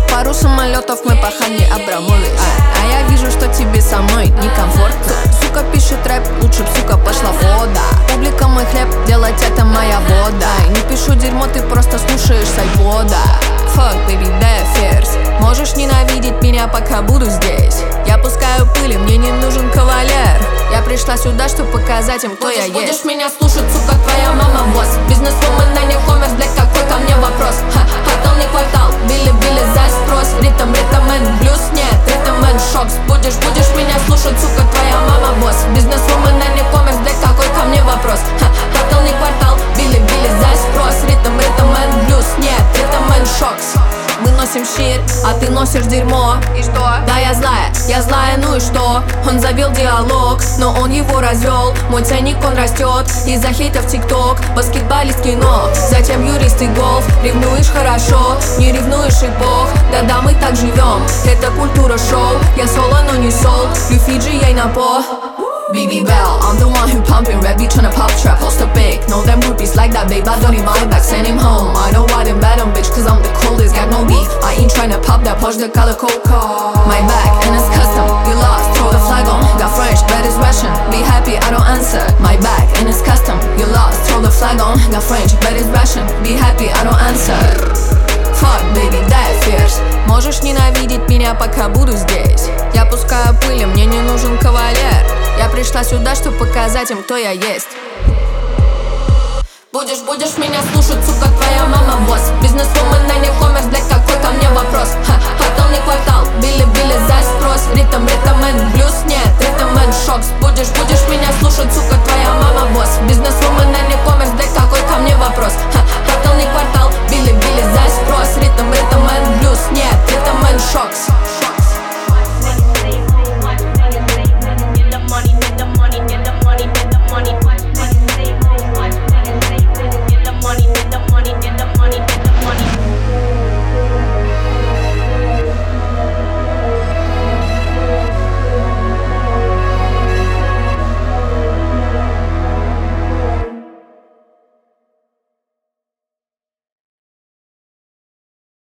Пару самолетов мы пахали Абрамович. А я вижу, что тебе со мной некомфортно. Сука пишет рэп, лучше б, сука, пошла вода. Публика мой хлеб, делать это моя вода. Не пишу дерьмо, ты просто слушаешь с айпода. Fuck, baby, that fierce. Можешь ненавидеть меня, пока буду здесь. Я пускаю пыли, мне не нужен кавалер. Я пришла сюда, чтобы показать им, кто я есть. Будешь меня слушать, сука, твоя мама босс. Бизнесвумен, а не коммерс, блядь, какой ко мне вопрос? Квартал не квартал, били-били за спрос. Ритм, блюз, нет, ритм, шокс. Будешь меня слушать, сука, твоя мама босс. Бизнесвумен, а не коммерс, блядь, какой ко мне вопрос? Квартал не квартал, били-били за спрос. Ритм, блюз, нет, ритм, шокс. Мы носим щит, а ты носишь дерьмо. И что? Да, я злая, ну и что? Он завел диалог, но он его развел. Мой ценник, он растет из-за хейта в ТикТок. Баскетболист, кино, затем юрист и голф. Ревнуешь хорошо, не ревнуешь и бог. Да-да, мы так живем, это культура шоу. Я соло, но не сол, Люфиджи, ей на по. BB Bell, I'm the one who pumping rap, you tryna pop trap, post a big. Know them groupies like that, babe, I don't need my back, send him home. I know I didn't bet him, bitch, cause I'm the coldest, got no beef. I ain't tryna pop that, push the color coca. My back, and it's custom, you lost, throw the flag on. Got French, but it's Russian, be happy, I don't answer. My back, and it's custom, you lost, throw the flag on. Got French, but it's Russian, be happy, I don't answer. Fuck, baby, that fierce. Можешь ненавидеть меня, пока буду здесь. Я пускаю пыли, мне не нужен кавалер. Я пришла сюда, чтобы показать им, кто я есть. Будешь меня слушать, сука, твоя мама босс. Бизнесвумен, а не коммерс, блядь, как